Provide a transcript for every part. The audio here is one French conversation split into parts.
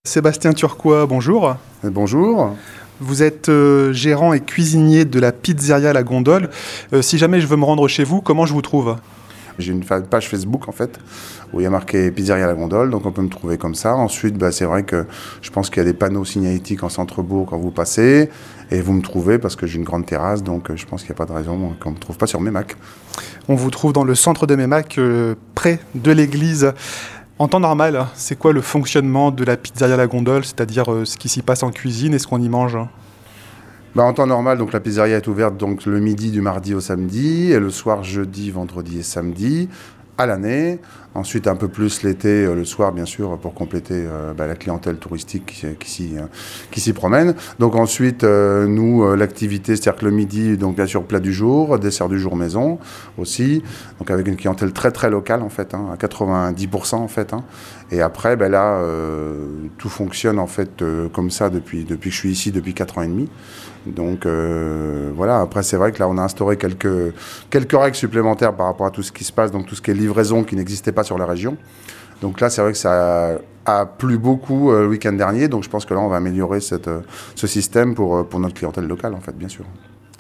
Sébastien Turquois, bonjour. Bonjour. Vous êtes gérant et cuisinier de la pizzeria La Gondole. Si jamais je veux me rendre chez vous, comment je vous trouve? J'ai une page Facebook en fait où il y a marqué Pizzeria La Gondole, donc on peut me trouver comme ça. Ensuite, c'est vrai que je pense qu'il y a des panneaux signalétiques en centre-bourg quand vous passez et vous me trouvez parce que j'ai une grande terrasse, donc je pense qu'il n'y a pas de raison qu'on ne me trouve pas sur Mémac. On vous trouve dans le centre de Mémac, près de l'église. En temps normal, c'est quoi le fonctionnement de la pizzeria La Gondole, c'est-à-dire ce qui s'y passe en cuisine et ce qu'on y mange? En temps normal, donc la pizzeria est ouverte donc le midi du mardi au samedi et le soir jeudi, vendredi et samedi à l'année. Ensuite un peu plus l'été, le soir bien sûr pour compléter la clientèle touristique qui s'y promène. Donc ensuite nous l'activité, c'est-à-dire que le midi donc bien sûr plat du jour, dessert du jour maison aussi. Donc avec une clientèle très très locale en fait, à 90% en fait. Et après là tout fonctionne en fait comme ça depuis que je suis ici depuis 4 ans et demi. Donc voilà, après c'est vrai que là on a instauré quelques règles supplémentaires par rapport à tout ce qui se passe, donc tout ce qui est livraison qui n'existait pas sur la région. Donc là c'est vrai que ça a plu beaucoup le week-end dernier, donc je pense que là on va améliorer ce système pour notre clientèle locale en fait, bien sûr.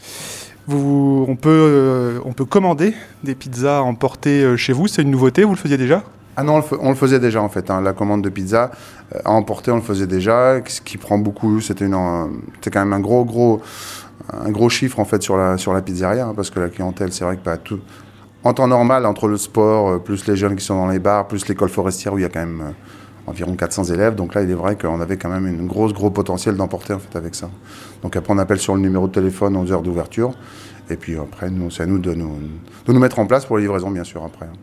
On peut commander des pizzas emportées chez vous, c'est une nouveauté, vous le faisiez déjà? Ah non, on le faisait déjà en fait, la commande de pizza à emporter on le faisait déjà, ce qui prend beaucoup, c'était quand même un gros chiffre en fait sur la pizzeria, parce que la clientèle, c'est vrai que tout, en temps normal, entre le sport, plus les jeunes qui sont dans les bars, plus l'école forestière où il y a quand même environ 400 élèves, donc là il est vrai qu'on avait quand même un gros potentiel d'emporter en fait avec ça. Donc après on appelle sur le numéro de téléphone aux heures d'ouverture, et puis après c'est à nous de nous mettre en place pour les livraisons bien sûr après.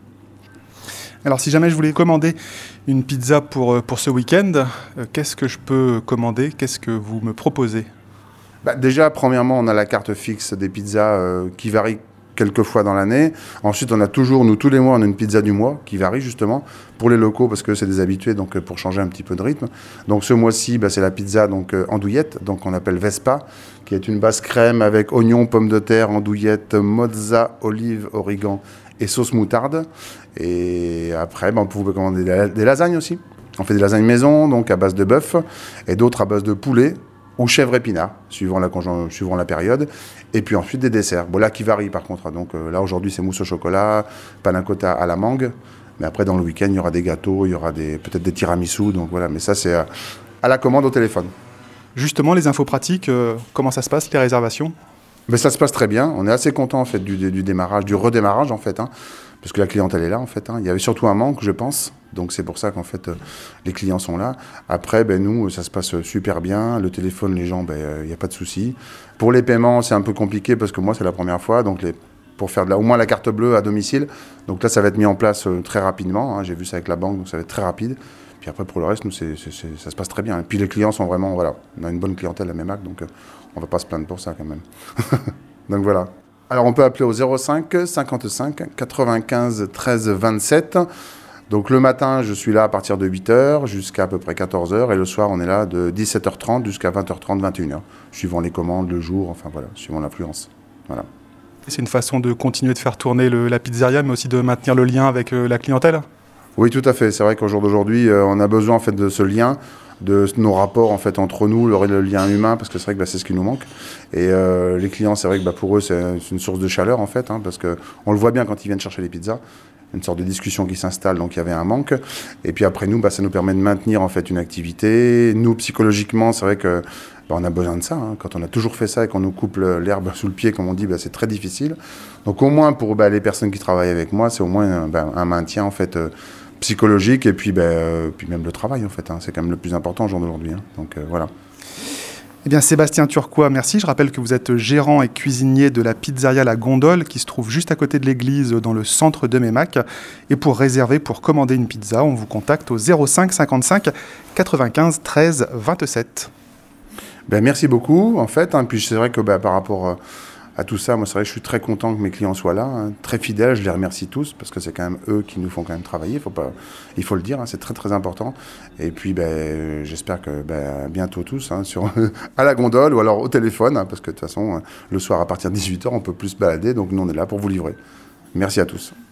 Alors si jamais je voulais commander une pizza pour ce week-end, qu'est-ce que je peux commander? Qu'est-ce que vous me proposez? Déjà, premièrement, on a la carte fixe des pizzas qui varie quelques fois dans l'année. Ensuite, on a toujours, nous, tous les mois, on a une pizza du mois qui varie justement pour les locaux parce que c'est des habitués, donc pour changer un petit peu de rythme. Donc ce mois-ci, c'est la pizza andouillette, donc on appelle Vespa, qui est une basse crème avec oignons, pommes de terre, andouillette, mozza, olive, origan et sauce moutarde. Et après, vous pouvez commander des lasagnes aussi. On fait des lasagnes maison, donc à base de bœuf, et d'autres à base de poulet ou chèvre épinard, suivant la période. Et puis ensuite des desserts. Là qui varient par contre. Donc là aujourd'hui c'est mousse au chocolat, panna cotta à la mangue. Mais après dans le week-end il y aura des gâteaux, il y aura peut-être des tiramisu. Donc voilà, mais ça c'est à la commande au téléphone. Justement, les infos pratiques, comment ça se passe, les réservations? Ça se passe très bien. On est assez content en fait du démarrage, du redémarrage en fait, parce que la clientèle est là en fait. Il y avait surtout un manque, je pense. Donc c'est pour ça qu'en fait les clients sont là. Après, nous, ça se passe super bien. Le téléphone, les gens, il n'y a pas de souci. Pour les paiements, c'est un peu compliqué parce que moi c'est la première fois. Donc pour faire au moins la carte bleue à domicile. Donc là, ça va être mis en place très rapidement. J'ai vu ça avec la banque, donc ça va être très rapide. Puis après, pour le reste, nous, ça se passe très bien. Et puis les clients sont vraiment, voilà, on a une bonne clientèle à Mémac, donc on ne va pas se plaindre pour ça quand même. Donc voilà. Alors on peut appeler au 05 55 95 13 27. Donc le matin, je suis là à partir de 8h jusqu'à peu près 14h. Et le soir, on est là de 17h30 jusqu'à 20h30, 21h. Suivant les commandes, le jour, enfin voilà, suivant l'affluence. Voilà. C'est une façon de continuer de faire tourner la pizzeria, mais aussi de maintenir le lien avec la clientèle? Oui, tout à fait. C'est vrai qu'au jour d'aujourd'hui, on a besoin en fait de ce lien, de nos rapports en fait entre nous, le lien humain, parce que c'est vrai que c'est ce qui nous manque. Et les clients, c'est vrai que pour eux, c'est une source de chaleur en fait, parce que on le voit bien quand ils viennent chercher les pizzas. Une sorte de discussion qui s'installe, donc il y avait un manque. Et puis après nous, ça nous permet de maintenir en fait une activité. Nous, psychologiquement, c'est vrai que on a besoin de ça. Quand on a toujours fait ça et qu'on nous coupe l'herbe sous le pied, comme on dit, c'est très difficile. Donc au moins pour les personnes qui travaillent avec moi, c'est au moins un maintien en fait psychologique et puis même le travail en fait. C'est quand même le plus important au jour d'aujourd'hui. Donc voilà. Eh bien, Sébastien Turquois, merci. Je rappelle que vous êtes gérant et cuisinier de la pizzeria La Gondole, qui se trouve juste à côté de l'église, dans le centre de Mémac. Et pour réserver, pour commander une pizza, on vous contacte au 05 55 95 13 27. Merci beaucoup, en fait. Puis c'est vrai que par rapport à tout ça, moi, c'est vrai que je suis très content que mes clients soient là, très fidèles. Je les remercie tous parce que c'est quand même eux qui nous font quand même travailler. Il faut le dire, c'est très très important. Et puis, j'espère que bientôt tous à la gondole ou alors au téléphone, parce que de toute façon, le soir à partir de 18h, on peut plus se balader. Donc nous, on est là pour vous livrer. Merci à tous.